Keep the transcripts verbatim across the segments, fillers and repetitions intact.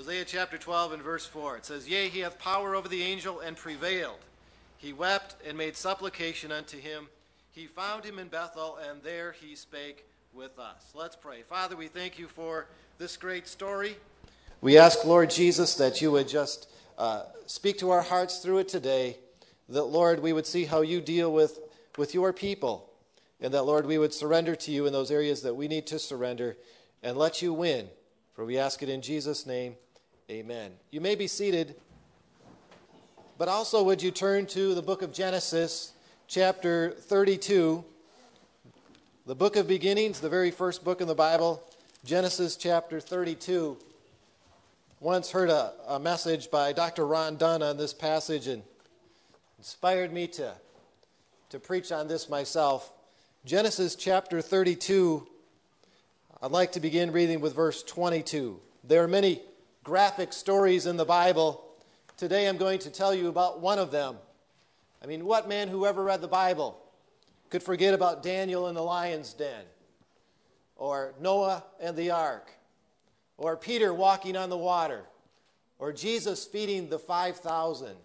Hosea chapter twelve and verse four. It says, Yea, he hath power over the angel and prevailed. He wept and made supplication unto him. He found him in Bethel, and there he spake with us. Let's pray. Father, we thank you for this great story. We ask, Lord Jesus, that you would just uh, speak to our hearts through it today, that, Lord, we would see how you deal with, with your people, and that, Lord, we would surrender to you in those areas that we need to surrender and let you win. For we ask it in Jesus' name, amen. You may be seated, but also would you turn to the book of Genesis, chapter thirty-two, the book of beginnings, the very first book in the Bible, Genesis chapter thirty-two. Once heard a, a message by Doctor Ron Dunn on this passage and inspired me to, to preach on this myself. Genesis chapter thirty-two, I'd like to begin reading with verse twenty-two. There are many graphic stories in the Bible. Today I'm going to tell you about one of them. I mean, what man who ever read the Bible could forget about Daniel in the lion's den, or Noah and the ark, or Peter walking on the water, or Jesus feeding the five thousand,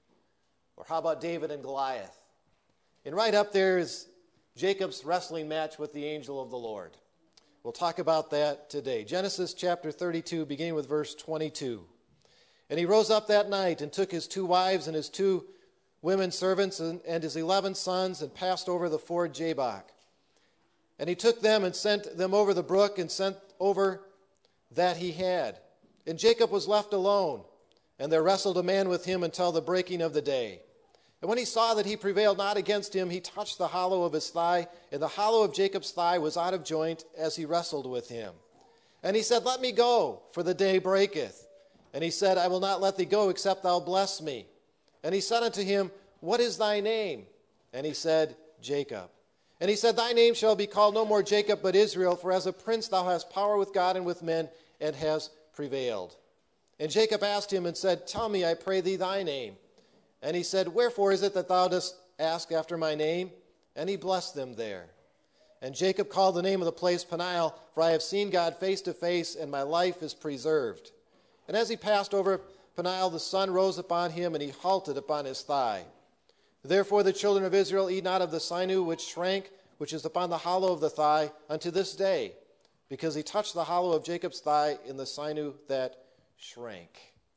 or how about David and Goliath? And right up there is Jacob's wrestling match with the angel of the Lord. We'll talk about that today. Genesis chapter thirty-two, beginning with verse twenty-two. And he rose up that night and took his two wives and his two women servants and, and his eleven sons and passed over the ford Jabbok. And he took them and sent them over the brook and sent over that he had. And Jacob was left alone, and there wrestled a man with him until the breaking of the day. And when he saw that he prevailed not against him, he touched the hollow of his thigh, and the hollow of Jacob's thigh was out of joint as he wrestled with him. And he said, Let me go, for the day breaketh. And he said, I will not let thee go, except thou bless me. And he said unto him, What is thy name? And he said, Jacob. And he said, Thy name shall be called no more Jacob, but Israel, for as a prince thou hast power with God and with men, and hast prevailed. And Jacob asked him and said, Tell me, I pray thee, thy name. And he said, Wherefore is it that thou dost ask after my name? And he blessed them there. And Jacob called the name of the place Peniel, for I have seen God face to face, and my life is preserved. And as he passed over Peniel, the sun rose upon him, and he halted upon his thigh. Therefore the children of Israel eat not of the sinew which shrank, which is upon the hollow of the thigh, unto this day, because he touched the hollow of Jacob's thigh in the sinew that shrank.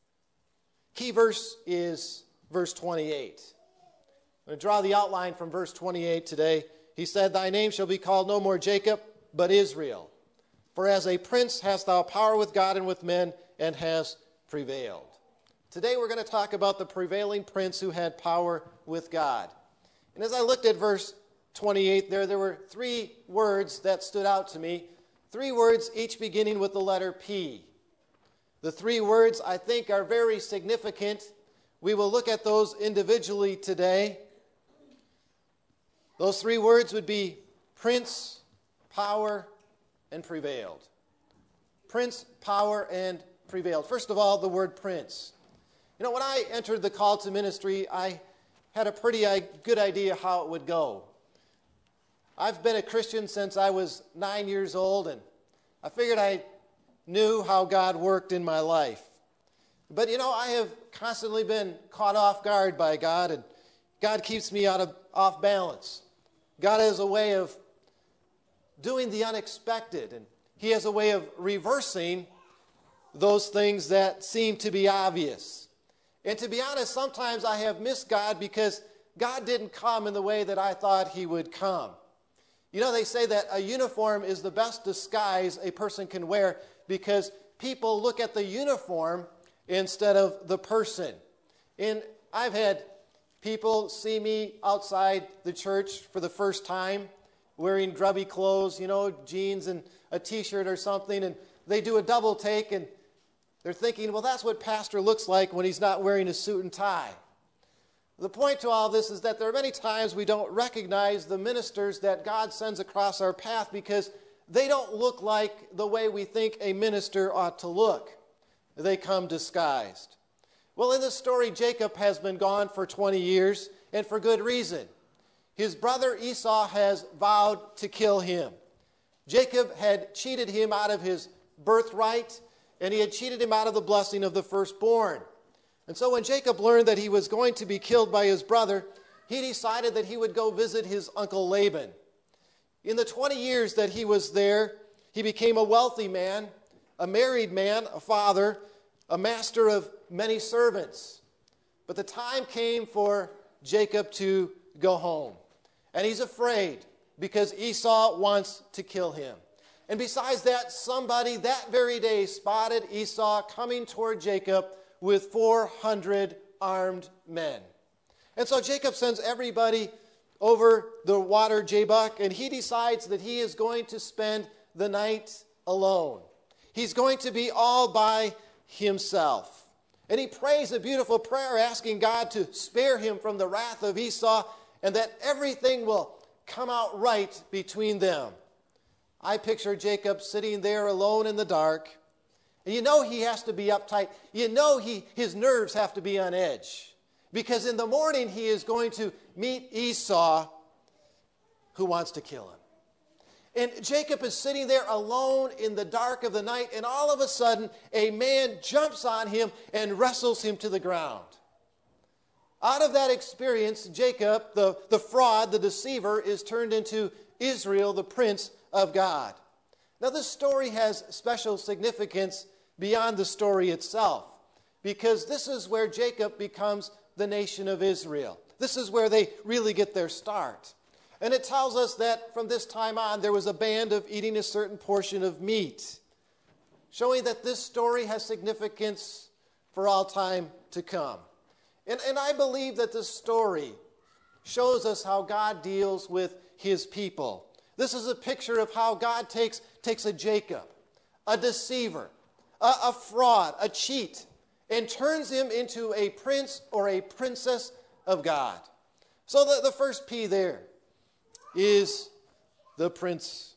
Key verse is verse twenty-eight. I'm going to draw the outline from verse twenty-eight today. He said, Thy name shall be called no more Jacob, but Israel. For as a prince hast thou power with God and with men, and hast prevailed. Today we're going to talk about the prevailing prince who had power with God. And as I looked at verse twenty-eight there, there were three words that stood out to me. Three words, each beginning with the letter P. The three words, I think, are very significant. We will look at those individually today. Those three words would be prince, power, and prevailed. Prince, power, and prevailed. First of all, the word prince. You know, when I entered the call to ministry, I had a pretty good idea how it would go. I've been a Christian since I was nine years old, and I figured I knew how God worked in my life. But, you know, I have constantly been caught off guard by God, and God keeps me out of off balance. God has a way of doing the unexpected, and he has a way of reversing those things that seem to be obvious. And to be honest, sometimes I have missed God because God didn't come in the way that I thought he would come. You know, they say that a uniform is the best disguise a person can wear because people look at the uniform instead of the person. And I've had people see me outside the church for the first time wearing grubby clothes, you know, jeans and a t-shirt or something, and they do a double take and they're thinking, well, that's what pastor looks like when he's not wearing a suit and tie. The point to all this is that there are many times we don't recognize the ministers that God sends across our path because they don't look like the way we think a minister ought to look. They come disguised. Well, in this story, Jacob has been gone for twenty years, and for good reason. His brother Esau has vowed to kill him. Jacob had cheated him out of his birthright. and he had cheated him out of the blessing of the firstborn. And so when Jacob learned that he was going to be killed by his brother, he decided that he would go visit his uncle Laban. In the twenty years that he was there, he became a wealthy man, a married man, a father, a master of many servants. But the time came for Jacob to go home. And he's afraid because Esau wants to kill him. And besides that, somebody that very day spotted Esau coming toward Jacob with four hundred armed men. And so Jacob sends everybody over the water Jabbok, and he decides that he is going to spend the night alone. He's going to be all by himself. And he prays a beautiful prayer asking God to spare him from the wrath of Esau and that everything will come out right between them. I picture Jacob sitting there alone in the dark. And you know he has to be uptight. You know he, his nerves have to be on edge. Because in the morning he is going to meet Esau, who wants to kill him. And Jacob is sitting there alone in the dark of the night, and all of a sudden a man jumps on him and wrestles him to the ground. Out of that experience, Jacob, the, the fraud, the deceiver, is turned into Israel, the prince of God. Now this story has special significance beyond the story itself, because this is where Jacob becomes the nation of Israel. This is where they really get their start. And it tells us that from this time on, there was a band of eating a certain portion of meat, showing that this story has significance for all time to come. And, and I believe that this story shows us how God deals with his people. This is a picture of how God takes, takes a Jacob, a deceiver, a, a fraud, a cheat, and turns him into a prince or a princess of God. So the, the first P there is the prince.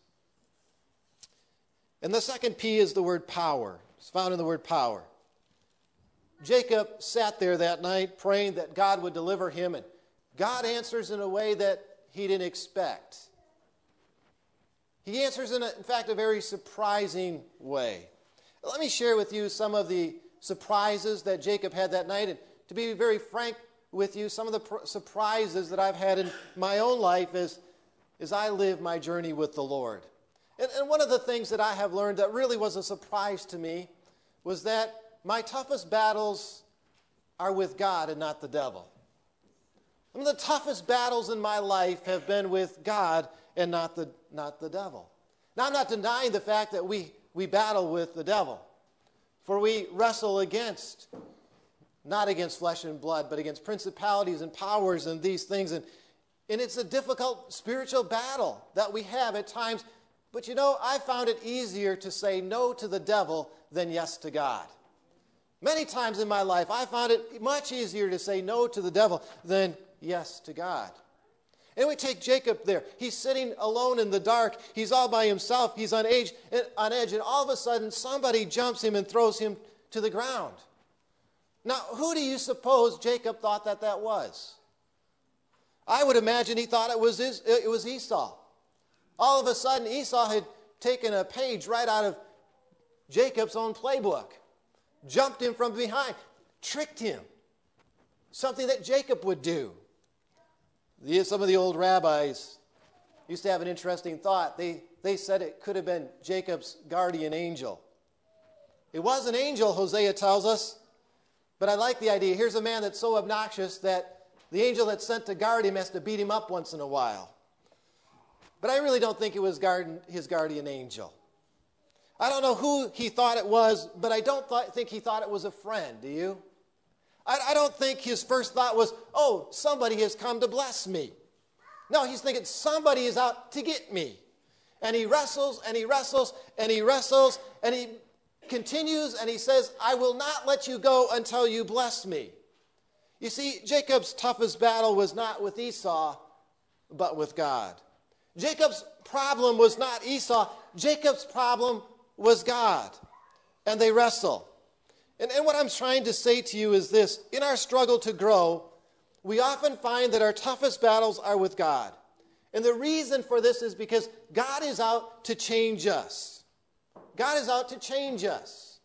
And the second P is the word power. It's found in the word power. Jacob sat there that night praying that God would deliver him, and God answers in a way that he didn't expect. He answers in, a, in fact, a very surprising way. Let me share with you some of the surprises that Jacob had that night, and to be very frank with you, some of the pr- surprises that I've had in my own life as, as I live my journey with the Lord. And, and one of the things that I have learned that really was a surprise to me was that my toughest battles are with God and not the devil. Some of the toughest battles in my life have been with God and not the, not the devil. Now, I'm not denying the fact that we, we battle with the devil. For we wrestle against, not against flesh and blood, but against principalities and powers and these things. And, and it's a difficult spiritual battle that we have at times. But you know, I found it easier to say no to the devil than yes to God. Many times in my life, I found it much easier to say no to the devil than yes to God. And we take Jacob there. He's sitting alone in the dark. He's all by himself. He's on edge, on edge. And all of a sudden, somebody jumps him and throws him to the ground. Now, who do you suppose Jacob thought that that was? I would imagine he thought it was, his, it was Esau. All of a sudden, Esau had taken a page right out of Jacob's own playbook, jumped him from behind, tricked him. Something that Jacob would do. The, some of the old rabbis used to have an interesting thought. They, they said it could have been Jacob's guardian angel. It was an angel, Hosea tells us, but I like the idea. Here's a man that's so obnoxious that the angel that's sent to guard him has to beat him up once in a while. But I really don't think it was guard, his guardian angel. I don't know who he thought it was, but I don't th- think he thought it was a friend, do you? I don't think his first thought was, oh, somebody has come to bless me. No, he's thinking somebody is out to get me. And he wrestles and he wrestles and he wrestles and he continues and he says, I will not let you go until you bless me. You see, Jacob's toughest battle was not with Esau, but with God. Jacob's problem was not Esau. Jacob's problem was God. And they wrestle. And, and what I'm trying to say to you is this. In our struggle to grow, we often find that our toughest battles are with God. And the reason for this is because God is out to change us. God is out to change us.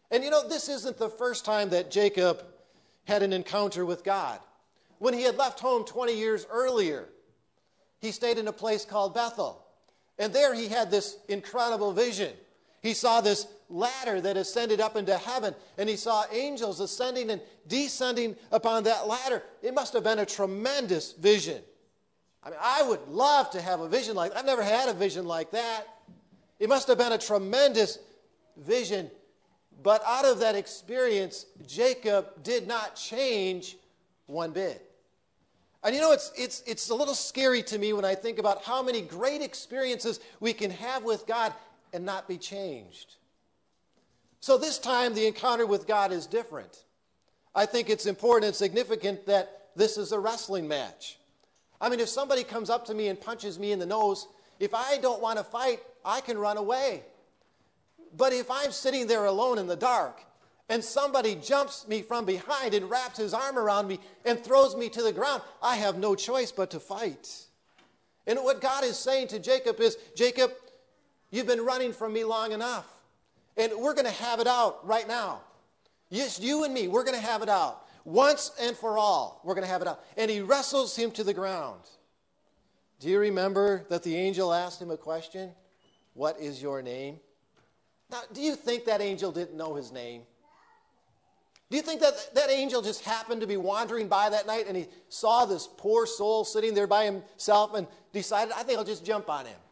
And you know, this isn't the first time that Jacob had an encounter with God. When he had left home twenty years earlier, he stayed in a place called Bethel. And there he had this incredible vision. He saw this ladder that ascended up into heaven, and he saw angels ascending and descending upon that ladder. It must have been a tremendous vision. I mean, I would love to have a vision like that. I've never had a vision like that. It must have been a tremendous vision. But out of that experience, Jacob did not change one bit. And you know, it's, it's, it's a little scary to me when I think about how many great experiences we can have with God and not be changed. So this time, the encounter with God is different. I think it's important and significant that this is a wrestling match. I mean, if somebody comes up to me and punches me in the nose, if I don't want to fight, I can run away. But if I'm sitting there alone in the dark and somebody jumps me from behind and wraps his arm around me and throws me to the ground, I have no choice but to fight. And what God is saying to Jacob is, Jacob, you've been running from me long enough. And we're going to have it out right now. Yes, you and me, we're going to have it out. Once and for all, we're going to have it out. And he wrestles him to the ground. Do you remember that the angel asked him a question? What is your name? Now, do you think that angel didn't know his name? Do you think that that angel just happened to be wandering by that night and he saw this poor soul sitting there by himself and decided, I think I'll just jump on him?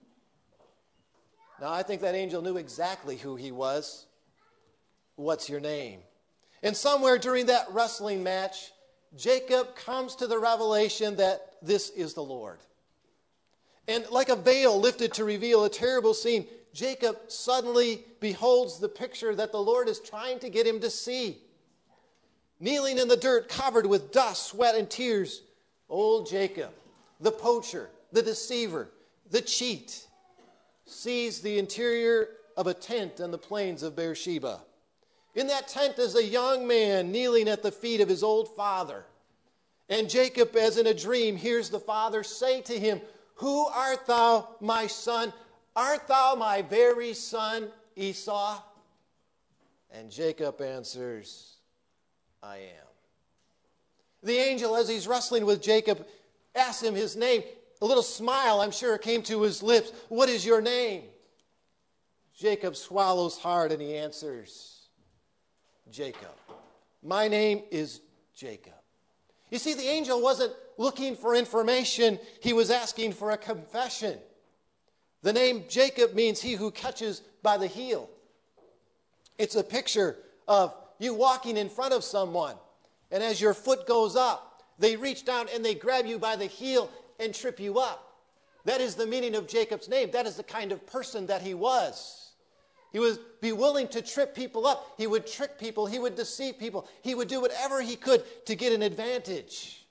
No, I think that angel knew exactly who he was. What's your name? And somewhere during that wrestling match, Jacob comes to the revelation that this is the Lord. And like a veil lifted to reveal a terrible scene, Jacob suddenly beholds the picture that the Lord is trying to get him to see. Kneeling in the dirt, covered with dust, sweat, and tears, old Jacob, the poacher, the deceiver, the cheat, sees the interior of a tent on the plains of Beersheba. In that tent is a young man kneeling at the feet of his old father. And Jacob, as in a dream, hears the father say to him, Who art thou, my son? Art thou my very son, Esau? And Jacob answers, I am. The angel, as he's wrestling with Jacob, asks him his name. A little smile, I'm sure, came to his lips. What is your name? Jacob swallows hard and he answers, Jacob. My name is Jacob. You see, the angel wasn't looking for information. He was asking for a confession. The name Jacob means he who catches by the heel. It's a picture of you walking in front of someone, and as your foot goes up, they reach down and they grab you by the heel and trip you up. That is the meaning of Jacob's name. That is the kind of person that he was. He would be willing to trip people up. He would trick people. He would deceive people. He would do whatever he could to get an advantage.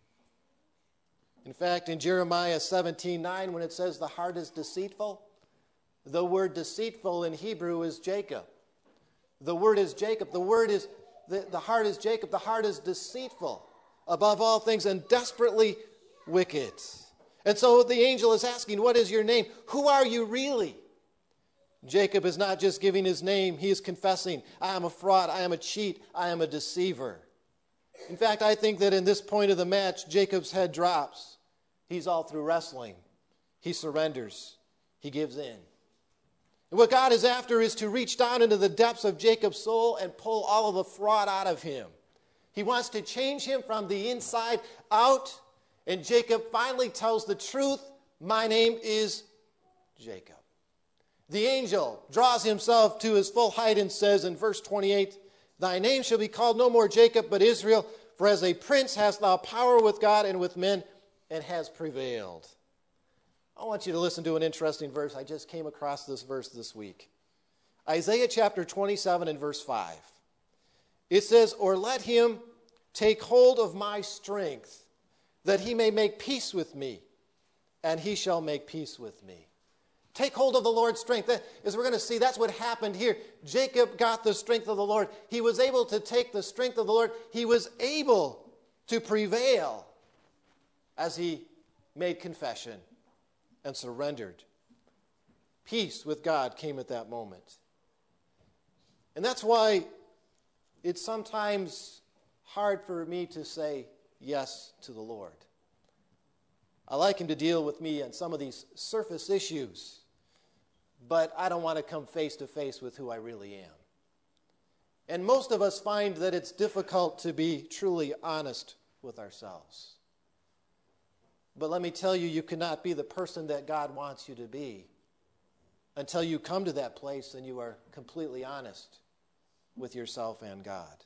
In fact, in Jeremiah seventeen nine, when it says the heart is deceitful, the word deceitful in Hebrew is Jacob. The word is Jacob. The word is, the, the heart is Jacob. The heart is deceitful above all things and desperately wicked. And so the angel is asking, what is your name? Who are you really? Jacob is not just giving his name. He is confessing, I am a fraud. I am a cheat. I am a deceiver. In fact, I think that in this point of the match, Jacob's head drops. He's all through wrestling. He surrenders. He gives in. And what God is after is to reach down into the depths of Jacob's soul and pull all of the fraud out of him. He wants to change him from the inside out. And Jacob finally tells the truth. My name is Jacob. The angel draws himself to his full height and says in verse twenty-eight, Thy name shall be called no more Jacob, but Israel, for as a prince hast thou power with God and with men, and has prevailed. I want you to listen to an interesting verse. I just came across this verse this week. Isaiah chapter twenty-seven and verse five. It says, Or let him take hold of my strength, that he may make peace with me, and he shall make peace with me. Take hold of the Lord's strength. As we're going to see, that's what happened here. Jacob got the strength of the Lord. He was able to take the strength of the Lord. He was able to prevail as he made confession and surrendered. Peace with God came at that moment. And that's why it's sometimes hard for me to say yes to the Lord. I like him to deal with me on some of these surface issues, but I don't want to come face to face with who I really am. And most of us find that it's difficult to be truly honest with ourselves. But let me tell you, you cannot be the person that God wants you to be until you come to that place and you are completely honest with yourself and God.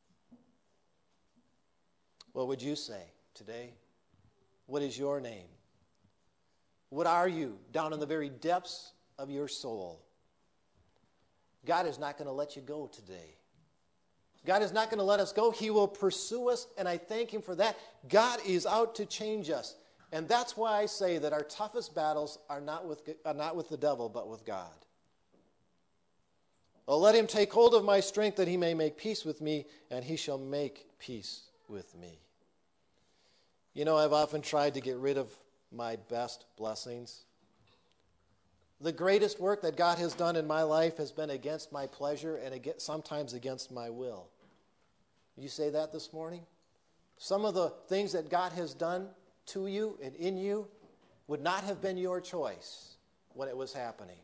What would you say today? What is your name? What are you down in the very depths of your soul? God is not going to let you go today. God is not going to let us go. He will pursue us, and I thank him for that. God is out to change us. And that's why I say that our toughest battles are not with, are not with the devil, but with God. Oh, let him take hold of my strength that he may make peace with me, and he shall make peace with me. You know, I've often tried to get rid of my best blessings. The greatest work that God has done in my life has been against my pleasure and against, sometimes against my will. Did you say that this morning? Some of the things that God has done to you and in you would not have been your choice when it was happening.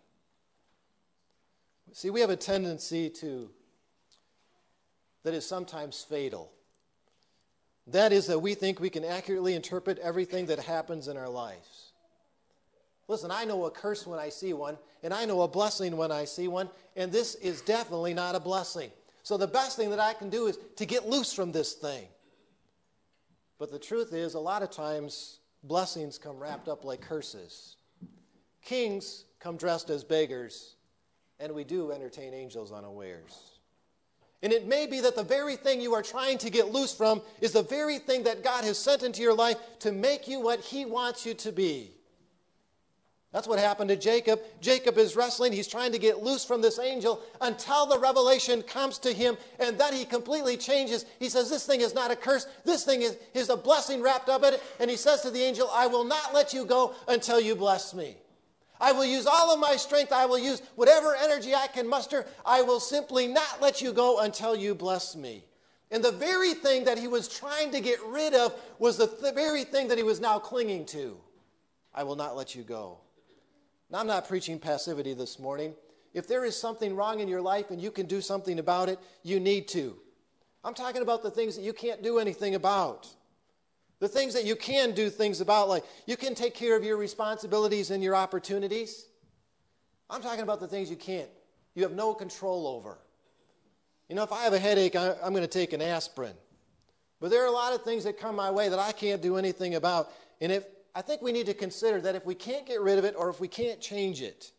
See, we have a tendency to, that is sometimes fatal. That is that we think we can accurately interpret everything that happens in our lives. Listen, I know a curse when I see one, and I know a blessing when I see one, and this is definitely not a blessing. So the best thing that I can do is to get loose from this thing. But the truth is, a lot of times, blessings come wrapped up like curses. Kings come dressed as beggars, and we do entertain angels unawares. And it may be that the very thing you are trying to get loose from is the very thing that God has sent into your life to make you what he wants you to be. That's what happened to Jacob. Jacob is wrestling. He's trying to get loose from this angel until the revelation comes to him, and then he completely changes. He says, this thing is not a curse. This thing is, is a blessing wrapped up in it. And he says to the angel, I will not let you go until you bless me. I will use all of my strength. I will use whatever energy I can muster. I will simply not let you go until you bless me. And the very thing that he was trying to get rid of was the th- very thing that he was now clinging to. I will not let you go. Now, I'm not preaching passivity this morning. If there is something wrong in your life and you can do something about it, you need to. I'm talking about the things that you can't do anything about. The things that you can do things about, like you can take care of your responsibilities and your opportunities. I'm talking about the things you can't. You have no control over. You know, if I have a headache, I, I'm going to take an aspirin. But there are a lot of things that come my way that I can't do anything about. And if I think we need to consider that if we can't get rid of it or if we can't change it,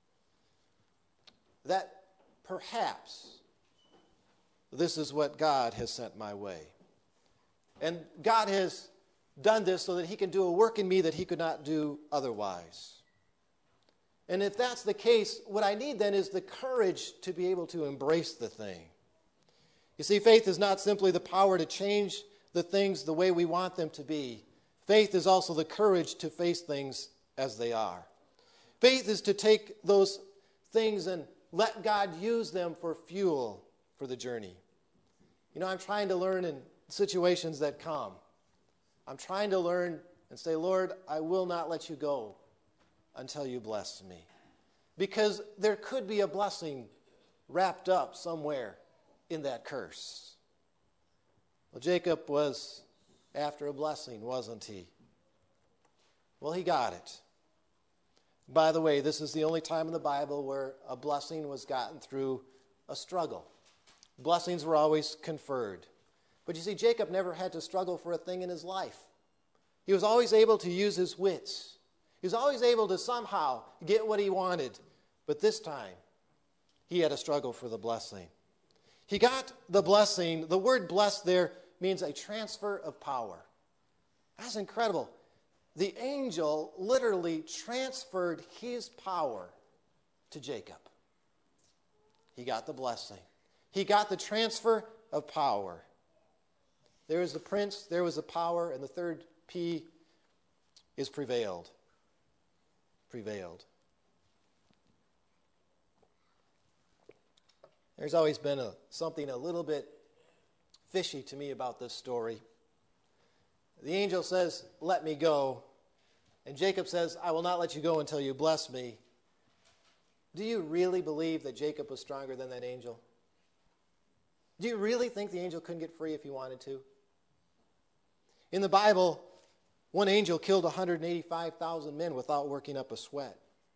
that perhaps this is what God has sent my way. And God has done this so that he can do a work in me that he could not do otherwise. And if that's the case, what I need then is the courage to be able to embrace the thing. You see, faith is not simply the power to change the things the way we want them to be. Faith is also the courage to face things as they are. Faith is to take those things and let God use them for fuel for the journey. You know, I'm trying to learn in situations that come. I'm trying to learn and say, Lord, I will not let you go until you bless me. Because there could be a blessing wrapped up somewhere in that curse. Well, Jacob was after a blessing, wasn't he? Well, he got it. By the way, this is the only time in the Bible where a blessing was gotten through a struggle. Blessings were always conferred. But you see, Jacob never had to struggle for a thing in his life. He was always able to use his wits. He was always able to somehow get what he wanted. But this time, he had a struggle for the blessing. He got the blessing. The word blessed there means a transfer of power. That's incredible. The angel literally transferred his power to Jacob. He got the blessing. He got the transfer of power. There is the prince, there was the power, and the third P is prevailed. Prevailed. There's always been a, something a little bit fishy to me about this story. The angel says, "Let me go." And Jacob says, "I will not let you go until you bless me." Do you really believe that Jacob was stronger than that angel? Do you really think the angel couldn't get free if he wanted to? In the Bible, one angel killed one hundred eighty-five thousand men without working up a sweat.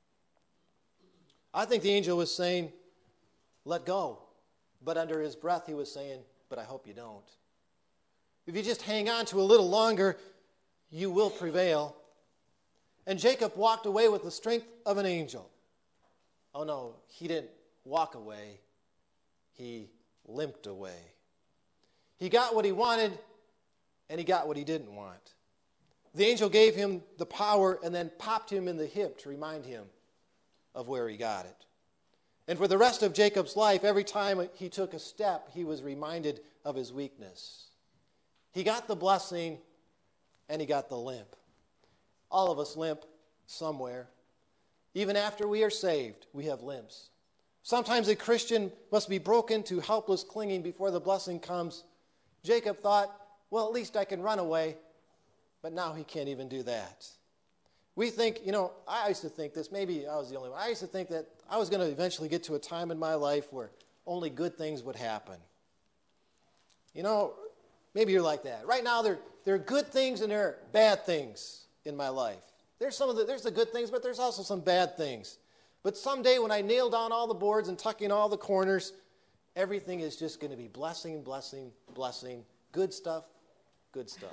I think the angel was saying, "Let go." But under his breath, he was saying, "But I hope you don't. If you just hang on to a little longer, you will prevail." And Jacob walked away with the strength of an angel. Oh no, he didn't walk away. He limped away. He got what he wanted, and he got what he didn't want. The angel gave him the power and then popped him in the hip to remind him of where he got it. And for the rest of Jacob's life, every time he took a step, he was reminded of his weakness. He got the blessing, and he got the limp. All of us limp somewhere. Even after we are saved, we have limps. Sometimes a Christian must be broken to helpless clinging before the blessing comes. Jacob thought, well, at least I can run away. But now he can't even do that. We think, you know, I used to think this, maybe I was the only one. I used to think that I was going to eventually get to a time in my life where only good things would happen. You know, maybe you're like that. Right now, there, there are good things and there are bad things in my life. There's some of the, there's the good things, but there's also some bad things. But someday when I nail down all the boards and tuck in all the corners, everything is just going to be blessing, blessing, blessing. Good stuff, good stuff.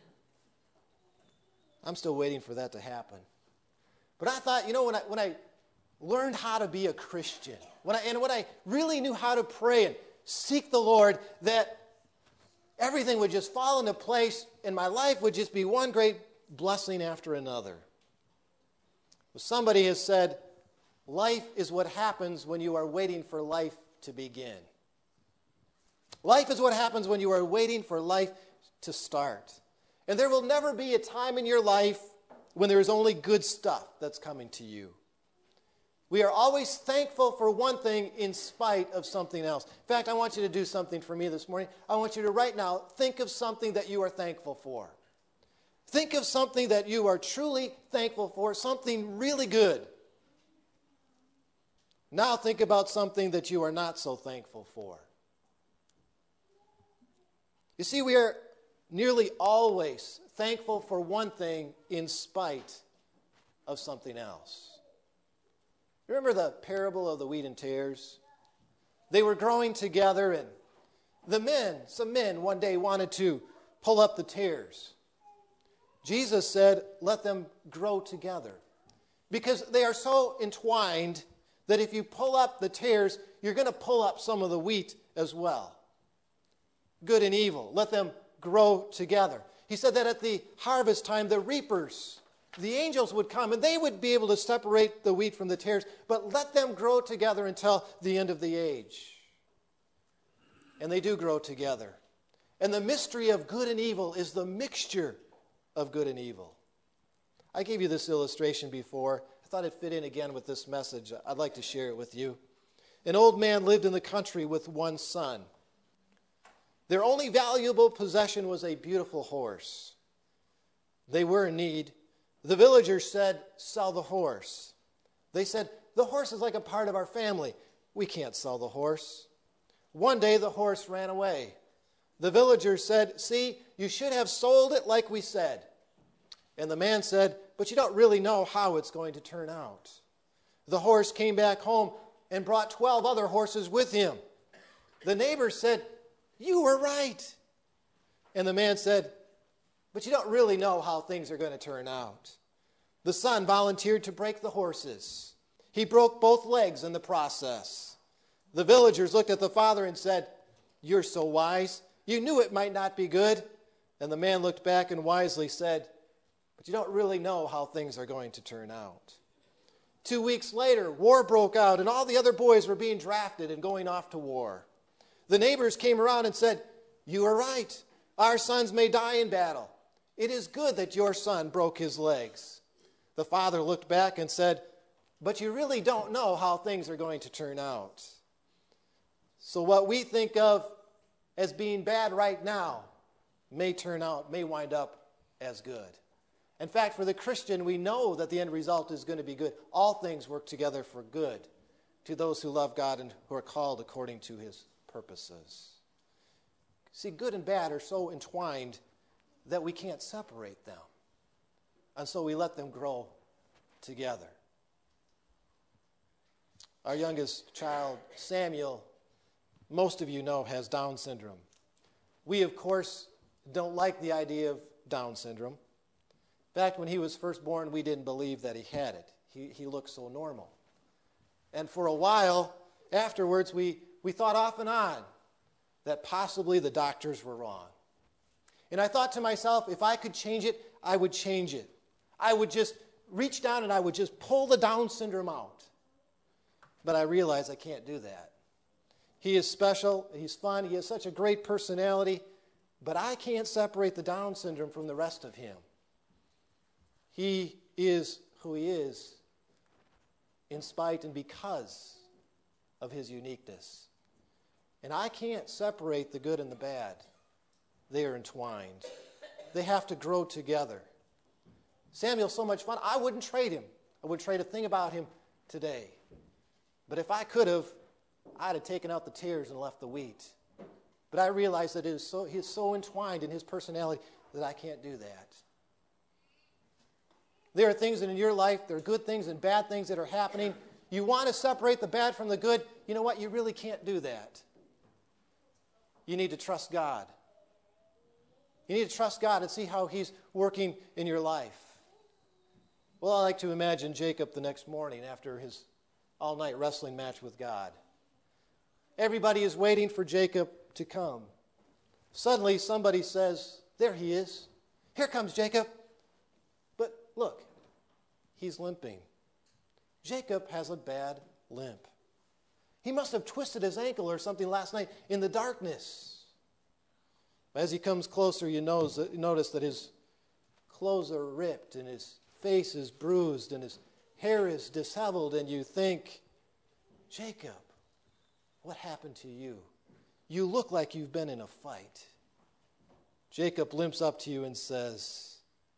I'm still waiting for that to happen. But I thought, you know, when I when I learned how to be a Christian, when I, and when I really knew how to pray and seek the Lord, that everything would just fall into place and my life would just be one great blessing after another. Well, somebody has said, life is what happens when you are waiting for life to begin. Life is what happens when you are waiting for life to start. And there will never be a time in your life when there is only good stuff that's coming to you. We are always thankful for one thing in spite of something else. In fact, I want you to do something for me this morning. I want you to right now think of something that you are thankful for. Think of something that you are truly thankful for, something really good. Now think about something that you are not so thankful for. You see, we are nearly always thankful for one thing in spite of something else. Remember the parable of the wheat and tares? They were growing together, and the men, some men one day wanted to pull up the tares. Jesus said, let them grow together. Because they are so entwined that if you pull up the tares, you're going to pull up some of the wheat as well. Good and evil, let them grow together. He said that at the harvest time, the reapers, the angels would come, and they would be able to separate the wheat from the tares, but let them grow together until the end of the age. And they do grow together. And the mystery of good and evil is the mixture of good and evil. I gave you this illustration before. I thought it fit in again with this message. I'd like to share it with you. An old man lived in the country with one son. Their only valuable possession was a beautiful horse. They were in need. The villagers said, sell the horse. They said, the horse is like a part of our family. We can't sell the horse. One day the horse ran away. The villagers said, see, you should have sold it like we said. And the man said, but you don't really know how it's going to turn out. The horse came back home and brought twelve other horses with him. The neighbors said, you were right. And the man said, but you don't really know how things are going to turn out. The son volunteered to break the horses. He broke both legs in the process. The villagers looked at the father and said, you're so wise. You knew it might not be good. And the man looked back and wisely said, but you don't really know how things are going to turn out. Two weeks later, war broke out, and all the other boys were being drafted and going off to war. The neighbors came around and said, you are right. Our sons may die in battle. It is good that your son broke his legs. The father looked back and said, but you really don't know how things are going to turn out. So what we think of as being bad right now may turn out, may wind up as good. In fact, for the Christian, we know that the end result is going to be good. All things work together for good to those who love God and who are called according to his purposes. See, good and bad are so entwined that we can't separate them. And so we let them grow together. Our youngest child, Samuel, most of you know, has Down syndrome. We, of course, don't like the idea of Down syndrome. In fact, when he was first born, we didn't believe that he had it. He, he looked so normal. And for a while afterwards, we, we thought off and on that possibly the doctors were wrong. And I thought to myself, if I could change it, I would change it. I would just reach down and I would just pull the Down syndrome out. But I realized I can't do that. He is special, he's fun, he has such a great personality, but I can't separate the Down syndrome from the rest of him. He is who he is in spite and because of his uniqueness. And I can't separate the good and the bad. They are entwined. They have to grow together. Samuel's so much fun, I wouldn't trade him. I wouldn't trade a thing about him today. But if I could have, I'd have taken out the tares and left the wheat. But I realize that it is so, he's so entwined in his personality that I can't do that. There are things in your life, there are good things and bad things that are happening. You want to separate the bad from the good. You know what? You really can't do that. You need to trust God. You need to trust God and see how he's working in your life. Well, I like to imagine Jacob the next morning after his all-night wrestling match with God. Everybody is waiting for Jacob to come. Suddenly somebody says, there he is. Here comes Jacob. But look, he's limping. Jacob has a bad limp. He must have twisted his ankle or something last night in the darkness. As he comes closer, you notice that his clothes are ripped and his face is bruised and his hair is disheveled, and you think, Jacob, what happened to you? You look like you've been in a fight. Jacob limps up to you and says,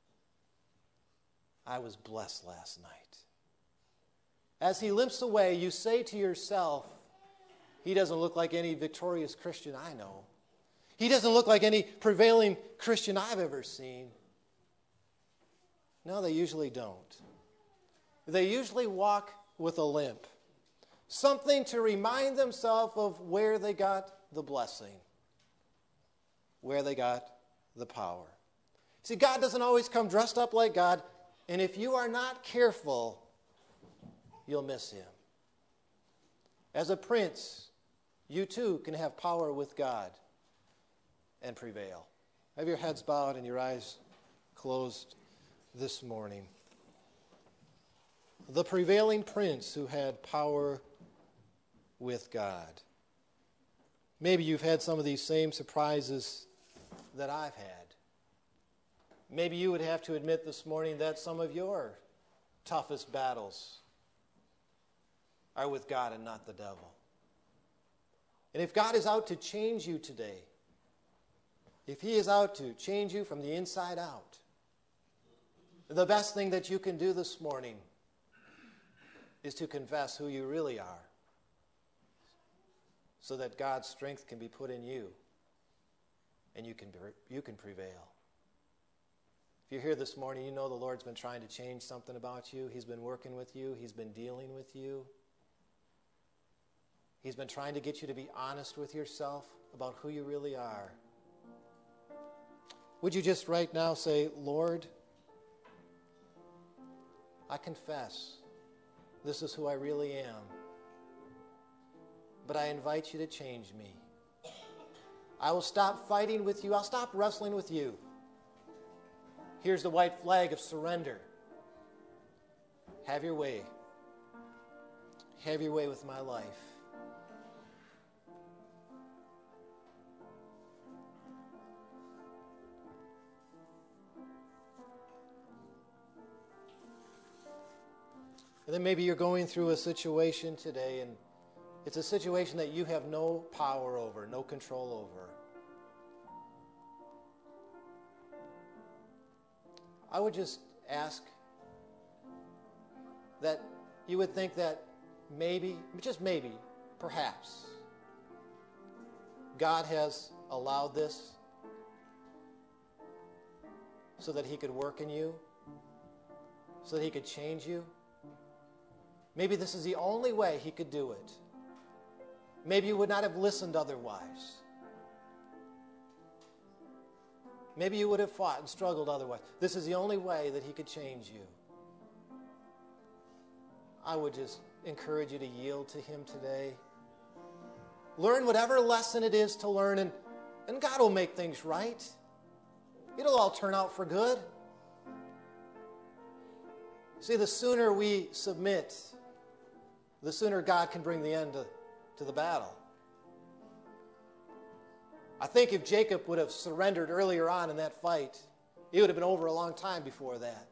I was blessed last night. As he limps away, you say to yourself, he doesn't look like any victorious Christian I know. He doesn't look like any prevailing Christian I've ever seen. No, they usually don't. They usually walk with a limp. Something to remind themselves of where they got the blessing, where they got the power. See, God doesn't always come dressed up like God, and if you are not careful, you'll miss him. As a prince, you too can have power with God and prevail. Have your heads bowed and your eyes closed this morning. The prevailing prince who had power with God. Maybe you've had some of these same surprises that I've had. Maybe you would have to admit this morning that some of your toughest battles are with God and not the devil. And if God is out to change you today, if he is out to change you from the inside out, the best thing that you can do this morning is to confess who you really are so that God's strength can be put in you and you can, you can prevail. If you're here this morning, you know the Lord's been trying to change something about you. He's been working with you. He's been dealing with you. He's been trying to get you to be honest with yourself about who you really are. Would you just right now say, Lord, I confess this is who I really am, but I invite you to change me. I will stop fighting with you. I'll stop wrestling with you. Here's the white flag of surrender. Have your way. Have your way with my life. And then maybe you're going through a situation today and It's a situation that you have no power over, no control over. I would just ask that you would think that maybe, just maybe, perhaps, God has allowed this so that he could work in you, so that he could change you. Maybe this is the only way he could do it. Maybe you would not have listened otherwise. Maybe you would have fought and struggled otherwise. This is the only way that he could change you. I would just encourage you to yield to him today. Learn whatever lesson it is to learn, and, and God will make things right. It'll all turn out for good. See, the sooner we submit, the sooner God can bring the end to, to the battle. I think if Jacob would have surrendered earlier on in that fight, it would have been over a long time before that.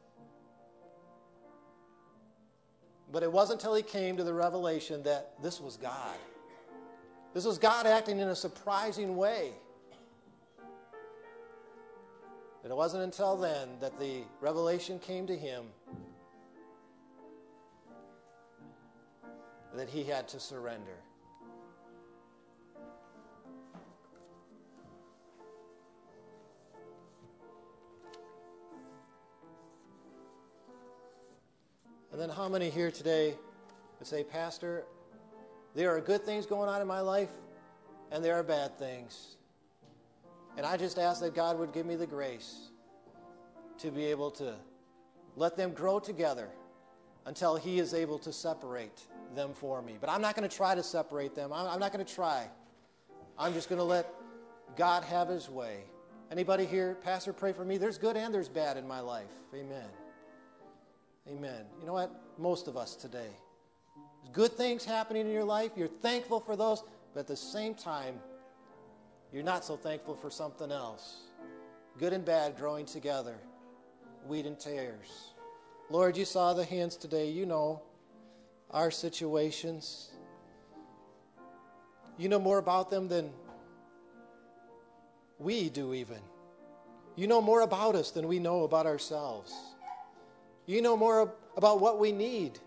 But it wasn't until he came to the revelation that this was God. This was God acting in a surprising way. But it wasn't until then that the revelation came to him that he had to surrender. And then how many here today would say, Pastor, there are good things going on in my life, and there are bad things. And I just ask that God would give me the grace to be able to let them grow together until he is able to separate them for me. But I'm not going to try to separate them. I'm not going to try. I'm just going to let God have his way. Anybody here, Pastor, pray for me? There's good and there's bad in my life. Amen. Amen. You know what? Most of us today. There's good things happening in your life. You're thankful for those, but at the same time, you're not so thankful for something else. Good and bad growing together. Wheat and tares. Lord, you saw the hands today. You know our situations. You know more about them than we do even. You know more about us than we know about ourselves. You know more about what we need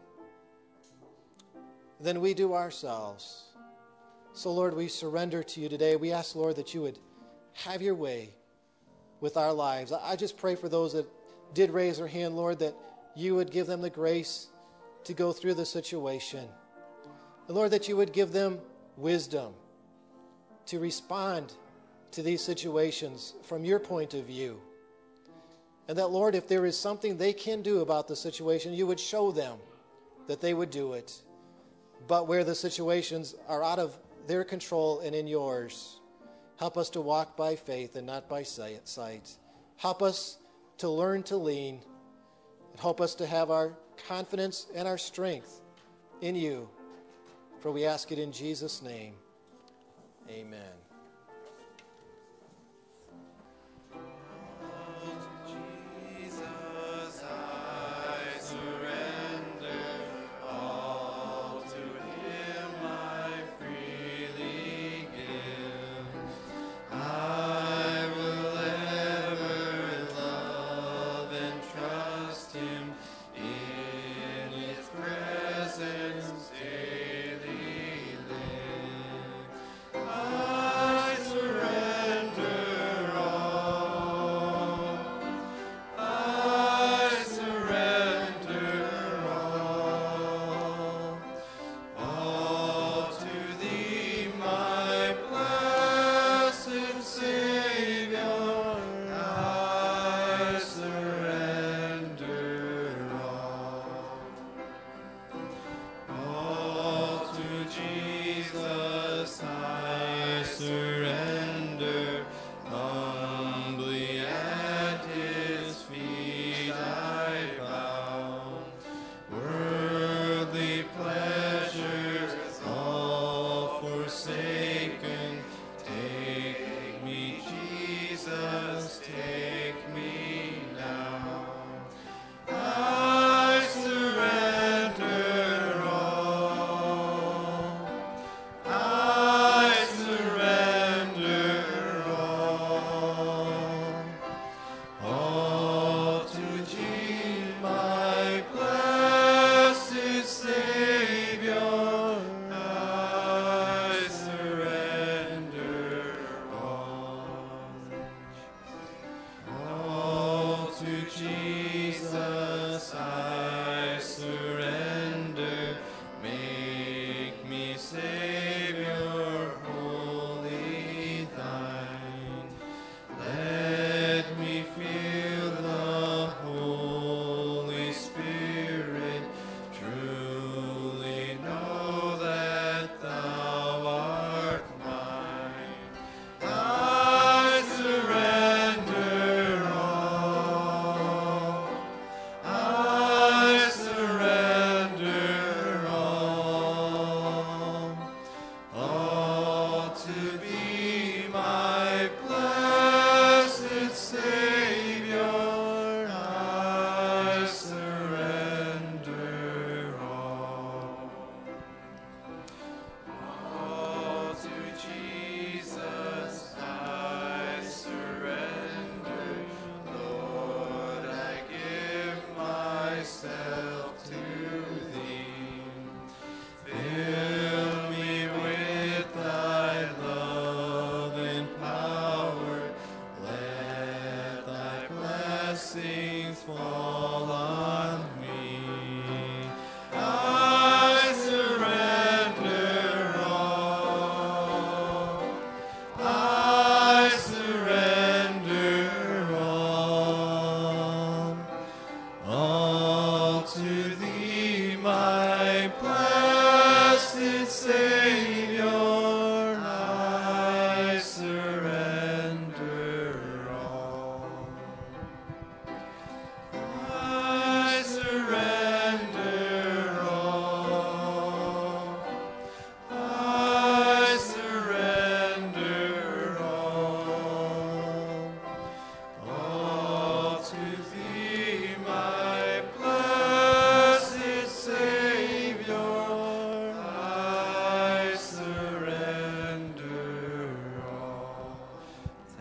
than we do ourselves. So, Lord, we surrender to you today. We ask, Lord, that you would have your way with our lives. I just pray for those that did raise their hand, Lord, that you would give them the grace to go through the situation. And, Lord, that you would give them wisdom to respond to these situations from your point of view. And that, Lord, if there is something they can do about the situation, you would show them that they would do it. But where the situations are out of their control and in yours, help us to walk by faith and not by sight. Help us to learn to lean. And help us to have our confidence and our strength in you. For we ask it in Jesus' name. Amen. I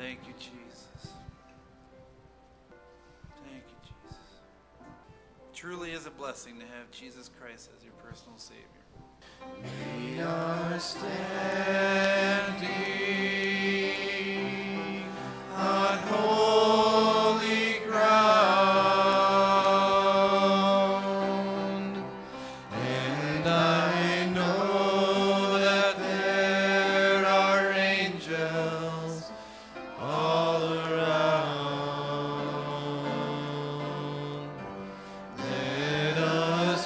Thank you, Jesus. Thank you, Jesus. Truly is a blessing to have Jesus Christ as your personal Savior. We are standing on holy ground, and I know that there are angels all around. Let us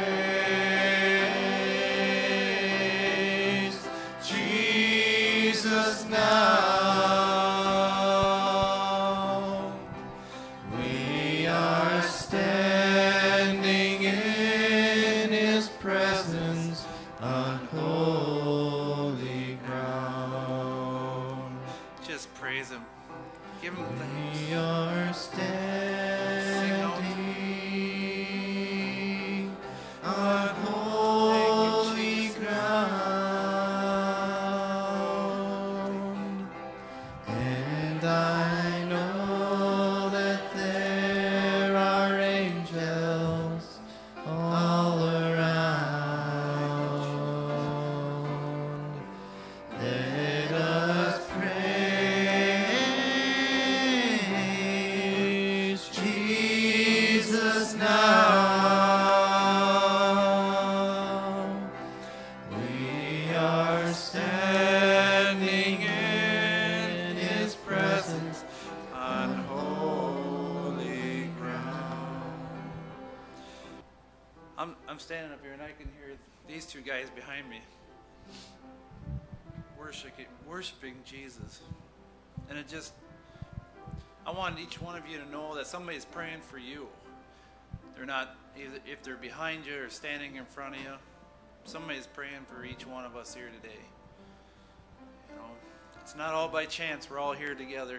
praise Jesus now. We are standing in His presence on holy ground. Just praise Him. Give Him thanks. We are standing on holy ground, and I know that there are angels all around. Let us praise Jesus now. We are standing in His presence on holy ground. I'm, I'm standing up here and I can hear these two guys behind me worshiping, worshiping Jesus. And it just, I want each one of you to know that somebody's praying for you. They're not, either if they're behind you or standing in front of you, somebody's praying for each one of us here today. You know, it's not all by chance we're all here together.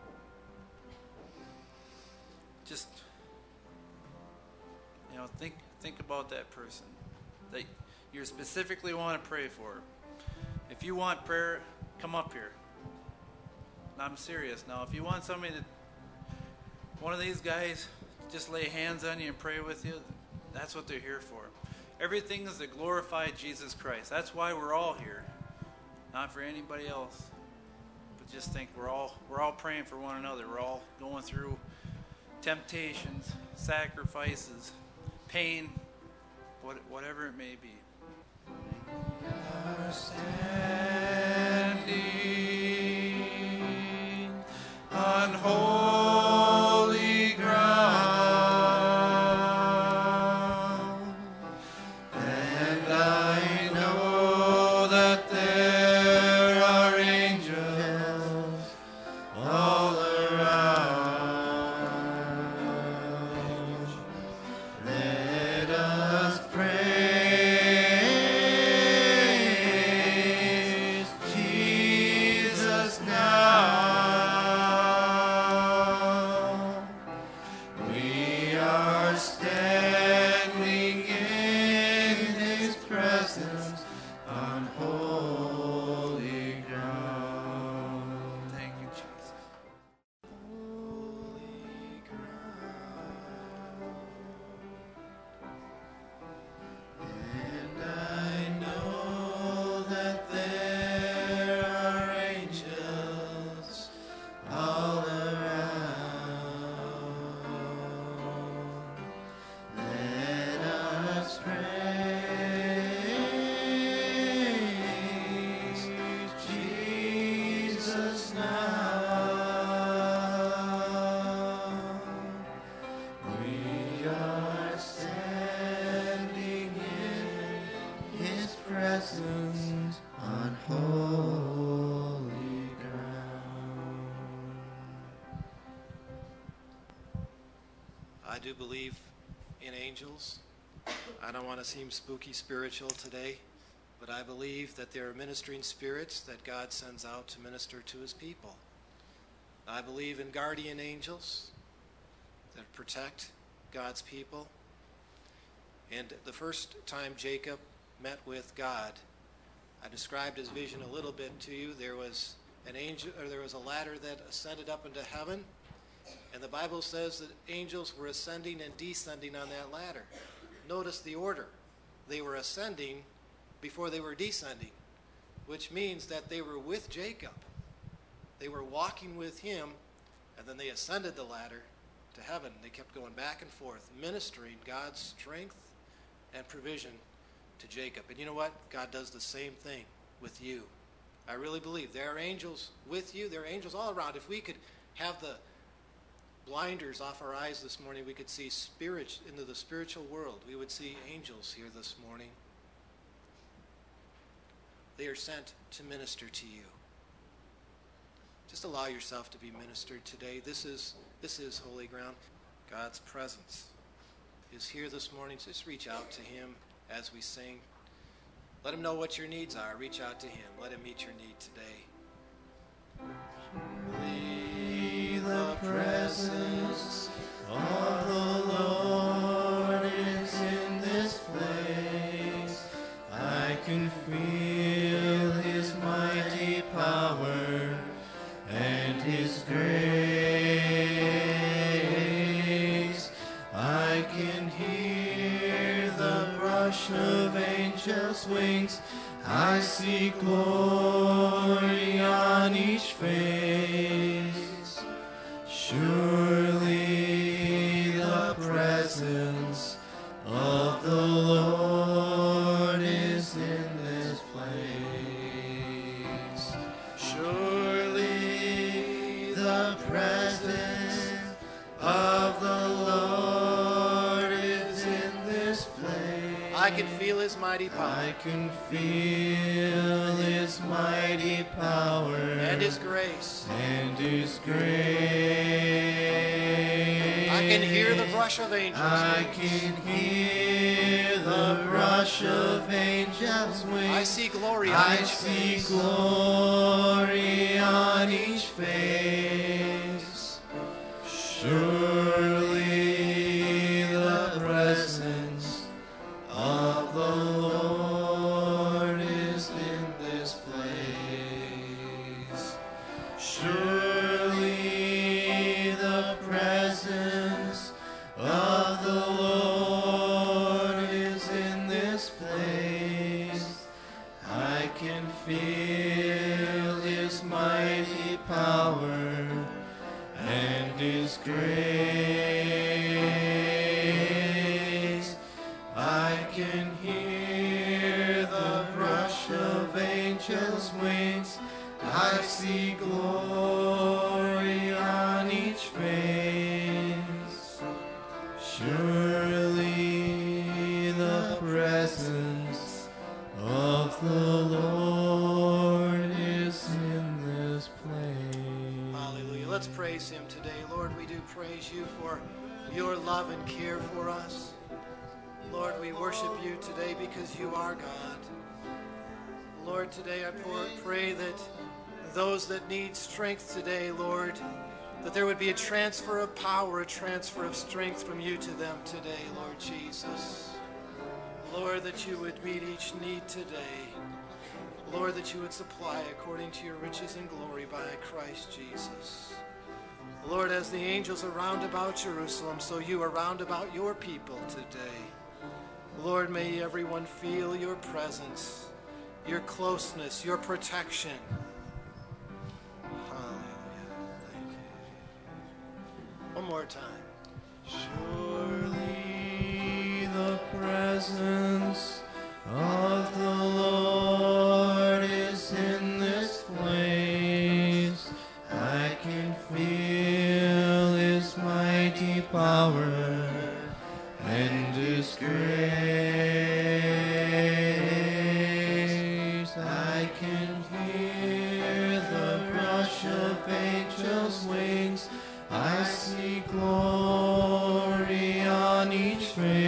Just, you know, think think about that person that you specifically want to pray for. If you want prayer, come up here. And I'm serious now. If you want somebody to, one of these guys, just lay hands on you and pray with you, that's what they're here for. Everything is to glorify Jesus Christ. That's why we're all here. Not for anybody else. But just think we're all we're all praying for one another. We're all going through temptations, sacrifices, pain, what, whatever it may be. Are standing on holy ground, and I know that there are angels all around. Let us praise Jesus now. We are standing in His presence on holy ground. Thank you, Jesus. Holy ground. And I know that there are angels all around. Let us praise Jesus now. We are standing in His presence on holy ground. I do believe in angels. I don't want to seem spooky spiritual today, but I believe that there are ministering spirits that God sends out to minister to His people. I believe in guardian angels that protect God's people. And the first time Jacob met with God, I described his vision a little bit to you. There was an angel, or there was a ladder that ascended up into heaven, and the Bible says that angels were ascending and descending on that ladder. Notice the order. They were ascending before they were descending, which means that they were with Jacob. They were walking with him, and then they ascended the ladder to heaven. They kept going back and forth, ministering God's strength and provision to Jacob. And you know what? God does the same thing with you. I really believe there are angels with you. There are angels all around. If we could have the blinders off our eyes this morning, we could see spirit into the spiritual world. We would see angels here this morning. They are sent to minister to you. Just allow yourself to be ministered today. This is this is holy ground. God's presence is here this morning. Just reach out to him as we sing. Let him know what your needs are. Reach out to him. Let him meet your need today. Surely the presence of the Lord is in this place. I can feel his mighty power and his grace. I can hear the brush of angels' wings. I see glory on each face. Surely the presence of the Lord is in this place. Surely the presence of the Lord is in this place. I can feel his mighty power. I can feel his mighty power And his grace. and his grace. I can hear the brush of angels' I wings. can hear the brush of angels' wings. I see glory on I each see face. glory on each face. Surely the presence of the Lord is in this place. Surely the presence of the Lord is in this place. I can feel his mighty power and his grace. I can hear the brush of angels' wings. I see glory on each face. Surely the presence of the Lord is in this place. Hallelujah. Let's praise him today. Lord, we do praise you for your love and care for us. Lord, we worship you today because you are God. Lord, today I pour- pray that those that need strength today, Lord, that there would be a transfer of power, a transfer of strength from you to them today, Lord Jesus. Lord, that you would meet each need today. Lord, that you would supply according to your riches and glory by Christ Jesus. Lord, as the angels are round about Jerusalem, so you are round about your people today. Lord, may everyone feel your presence, your closeness, your protection. Hallelujah. Thank you. One more time. Surely the presence of the Lord is in this place. I can feel his mighty power and his grace. I can hear the rush of angels' wings. I see glory on each face.